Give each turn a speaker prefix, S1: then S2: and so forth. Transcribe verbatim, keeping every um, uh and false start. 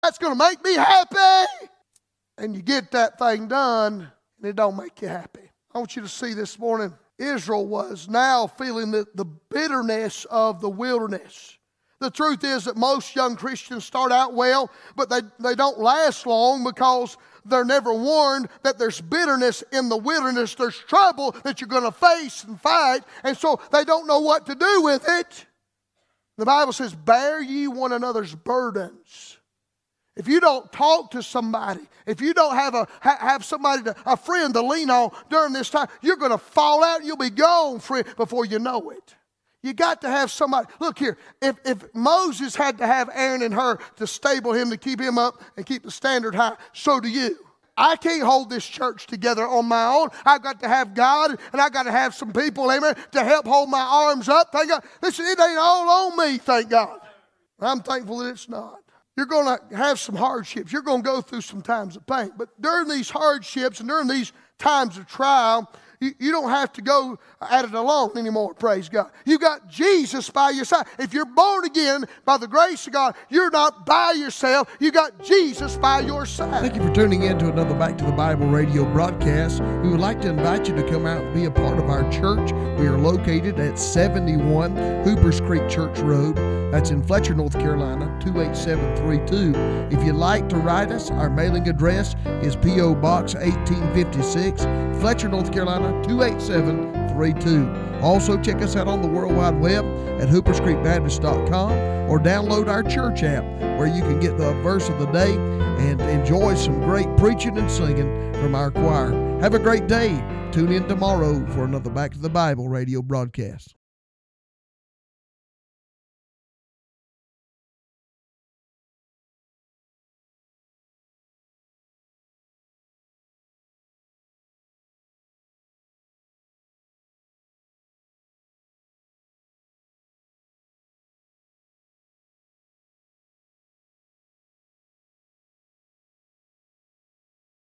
S1: That's going to make me happy. And you get that thing done, and it don't make you happy. I want you to see this morning, Israel was now feeling the, the bitterness of the wilderness. The truth is that most young Christians start out well, but they, they don't last long because they're never warned that there's bitterness in the wilderness. There's trouble that you're going to face and fight, and so they don't know what to do with it. The Bible says, bear ye one another's burdens. If you don't talk to somebody, if you don't have a ha, have somebody, to, a friend to lean on during this time, you're going to fall out and you'll be gone, friend, before you know it. You got to have somebody. Look here, if, if Moses had to have Aaron and Hur to stable him, to keep him up and keep the standard high, so do you. I can't hold this church together on my own. I've got to have God, and I've got to have some people, amen, to help hold my arms up. Thank God. Listen, it ain't all on me, thank God. I'm thankful that it's not. You're going to have some hardships. You're going to go through some times of pain. But during these hardships and during these times of trial, You, you don't have to go at it alone anymore, praise God. You got Jesus by your side. If you're born again by the grace of God, you're not by yourself. You got Jesus by your side.
S2: Thank you for tuning in to another Back to the Bible radio broadcast. We would like to invite you to come out and be a part of our church. We are located at seventy-one Hoopers Creek Church Road. That's in Fletcher, North Carolina, two eight seven three two. If you'd like to write us, our mailing address is P O Box eighteen fifty-six, Fletcher, North Carolina, two eight seven three two. Also, check us out on the World Wide Web at hoopers creek baptist dot com or download our church app where you can get the verse of the day and enjoy some great preaching and singing from our choir. Have a great day. Tune in tomorrow for another Back to the Bible radio broadcast.